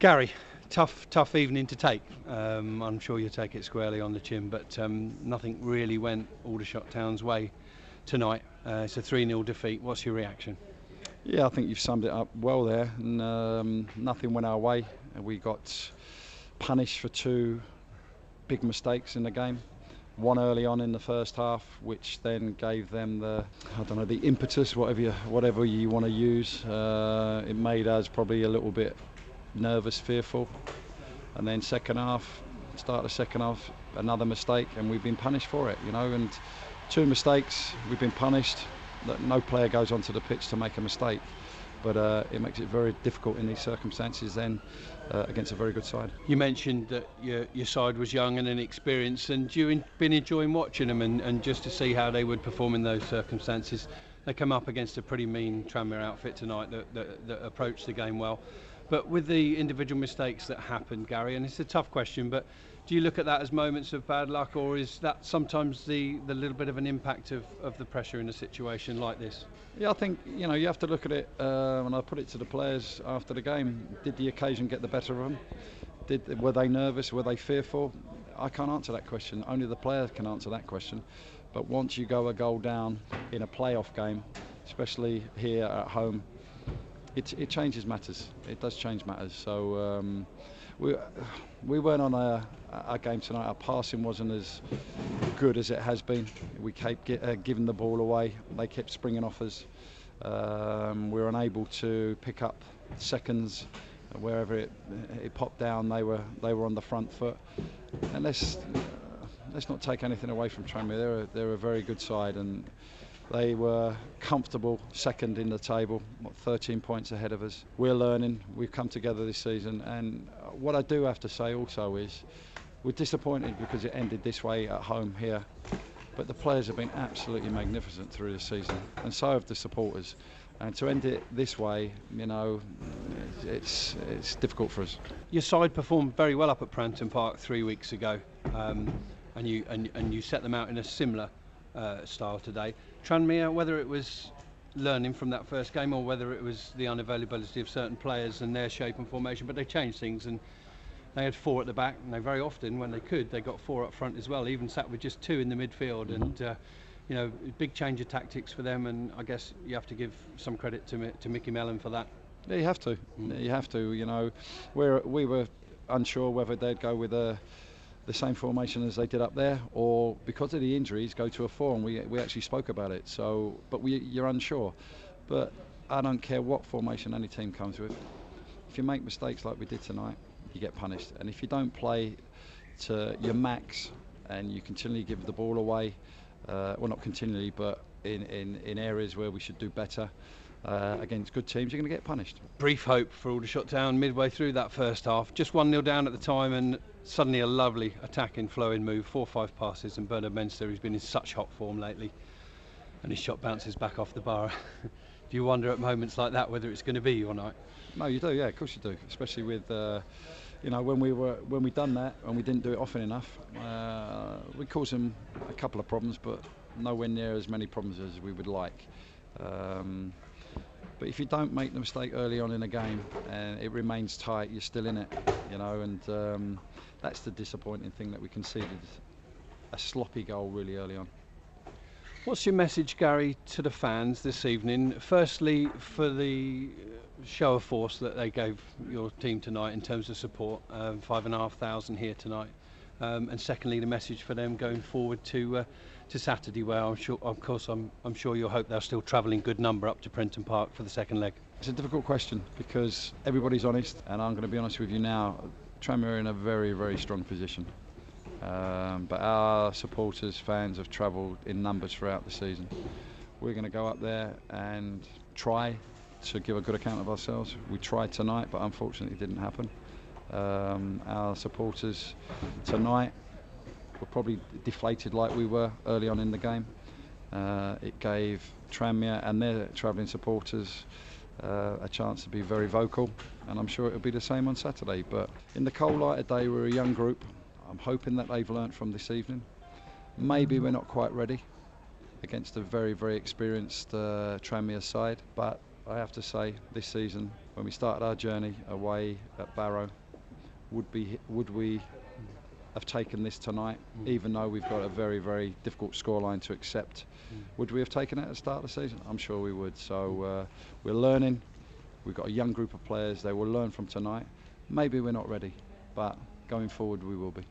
Gary, tough evening to take. I'm sure you take it squarely on the chin, but nothing really went Aldershot Town's way tonight. It's a 3-0 defeat. What's your reaction? Yeah, I think you've summed it up well there. And, nothing went our way. We got punished for two big mistakes in the game. One early on in the first half, which then gave them the impetus, whatever you want to use. It made us probably a little bit nervous, fearful. And then start of the second half, another mistake, and we've been punished for it, and two mistakes, we've been punished. That no player goes onto the pitch to make a mistake, but it makes it very difficult in these circumstances then against a very good side. You mentioned that your side was young and inexperienced, and you've been enjoying watching them and just to see how they would perform in those circumstances. They come up against a pretty mean Tranmere outfit tonight that approached the game well. But with the individual mistakes that happened, Gary, and it's a tough question, but do you look at that as moments of bad luck, or is that sometimes the little bit of an impact of the pressure in a situation like this? Yeah, I think you have to look at it, and I put it to the players after the game. Did the occasion get the better of them? Were they nervous? Were they fearful? I can't answer that question. Only the players can answer that question. But once you go a goal down in a playoff game, especially here at home, it changes matters. It does change matters. So we weren't on our game tonight. Our passing wasn't as good as it has been. We kept giving the ball away. They kept springing off us. We were unable to pick up seconds wherever it popped down. They were on the front foot. And let's not take anything away from Tranmere. They're a very good side, and they were comfortable second in the table, 13 points ahead of us. We're learning. We've come together this season, and what I do have to say also is we're disappointed because it ended this way at home here, but the players have been absolutely magnificent through the season, and so have the supporters. And to end it this way, it's difficult for us. Your side performed very well up at Prenton Park 3 weeks ago, and you set them out in a similar style today. Tranmere, whether it was learning from that first game or whether it was the unavailability of certain players and their shape and formation, but they changed things and they had four at the back, and they very often, when they could, they got four up front as well, even sat with just two in the midfield. Mm-hmm. And big change of tactics for them, and I guess you have to give some credit to Micky Mellon for that. Yeah, you have to. You have to. We were unsure whether they'd go with the same formation as they did up there, or because of the injuries go to a 4, and we actually spoke about it. So, but you're unsure. But I don't care what formation any team comes with. If you make mistakes like we did tonight, you get punished. And if you don't play to your max and you continually give the ball away, well, not continually, but in areas where we should do better against good teams, you're going to get punished. Brief hope for Aldershot Town midway through that first half. Just 1-0 down at the time, and suddenly a lovely attacking, flowing move, 4-5 passes, and Bernard Menster, who's been in such hot form lately, and his shot bounces back off the bar. Do you wonder at moments like that whether it's going to be your night? No, you do. Yeah, of course you do. Especially with when we done that and we didn't do it often enough, we caused them a couple of problems, but nowhere near as many problems as we would like. But if you don't make the mistake early on in a game and it remains tight, you're still in it, and that's the disappointing thing, that we conceded a sloppy goal really early on. What's your message, Gary, to the fans this evening? Firstly, for the show of force that they gave your team tonight in terms of support, 5,500 here tonight, and secondly, the message for them going forward to Saturday, where I'm sure you'll hope they'll still travel in good number up to Prenton Park for the second leg. It's a difficult question because everybody's honest, and I'm going to be honest with you now. Tranmere are in a very, very strong position. But our supporters, fans, have travelled in numbers throughout the season. We're going to go up there and try to give a good account of ourselves. We tried tonight, but unfortunately it didn't happen. Our supporters tonight were probably deflated like we were early on in the game. It gave Tranmere and their travelling supporters a chance to be very vocal, and I'm sure it'll be the same on Saturday. But in the cold light of day, we're a young group. I'm hoping that they've learnt from this evening. Maybe we're not quite ready against a very, very experienced Tranmere side, but I have to say, this season, when we started our journey away at Barrow, would we have taken this tonight, even though we've got a very, very difficult scoreline to accept? Would we have taken it at the start of the season? I'm sure we would. So we're learning. We've got a young group of players. They will learn from tonight. Maybe we're not ready, but going forward we will be.